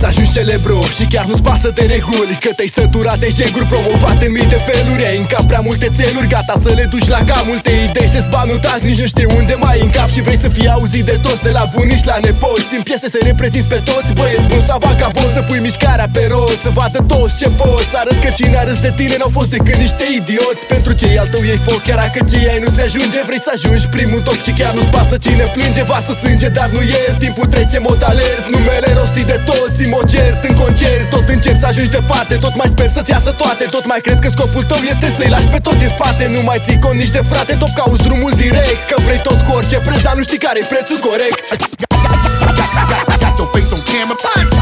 să ajungi celebru și chiar nu-ți pasă de reguli, că te-ai săturat de jeguri promovate în mii de feluri. Ai în cap prea multe țeluri, gata să le duci la cap. Multe idei se zbanutat, nici nu știu unde mai în cap. Și vrei să fii auzit de toți, de la bunici la nepoți. În piese să reprezinți pe toți, băieți bun sau vagabond. Să pui mișcarea pe rost, să vadă toți ce poți. Să arăți că cine a râs de tine n-au fost decât niște idioți. Pentru cei al tău iei foc, chiar dacă cei ai nu-ți ajunge. Vrei să ajungi primul top și chiar nu-ți pasă cine plânge. Vasă sânge, dar nu e el, timpul trece mod alert. Numele rostit de toți, mă cert în concert. Tot încerci să ajungi departe, tot mai sper să-ți iasă toate. Tot mai crezi că scopul tău este să-i lași pe toți în spate. Nu mai ții cont nici de frate, tot cauți drumul direct. Că vrei tot cu orice preț, dar nu știi care-i prețul corect. Got your face on camera.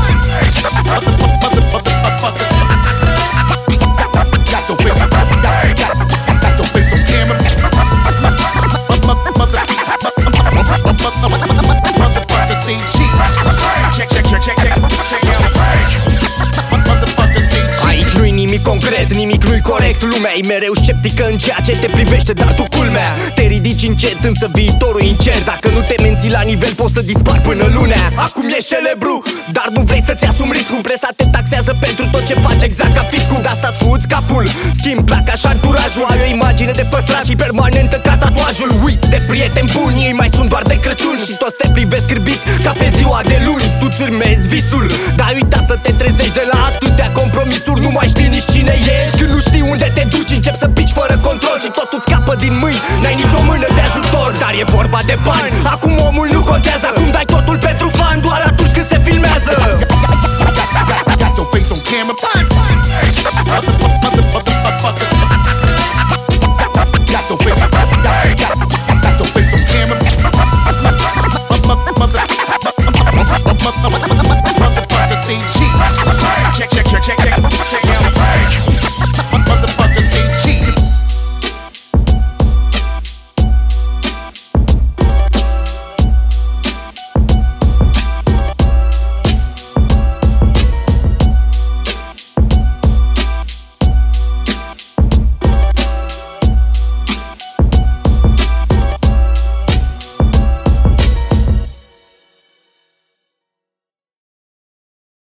Got your face on camera. Motherfucker CG. Check. Aici nu-i nimic concret, nimic nu-i corect. Lumea e mereu sceptică în ceea ce te privește, dar tu culmea te ridici încet, însă viitorul e incert. Dacă nu te menții la nivel, poți să dispari până lunea. Acum ești celebru, dar nu vrei să-ți asumi riscul. Presa te taxează pentru tot ce faci, exact ca fiscul. De asta-ți fuți capul, schimbi placa și anturajul. Ai o imagine de păstrat și permanentă ca tatuajul. Uiți de prieteni buni, ei mai sunt doar de Crăciun. Și toți te privesc cârbiți ca pe ziua de luni. Tu-ți urmezi visul, dar uita să te trezești de la atâtea compromisuri. Nu mai știi nici cine ești, când nu știi unde te duci. Începi să pici fără control și totul scapă din mâini. N-ai nicio mână de ajutor, dar e vorba de bani. Acum omul nu contează,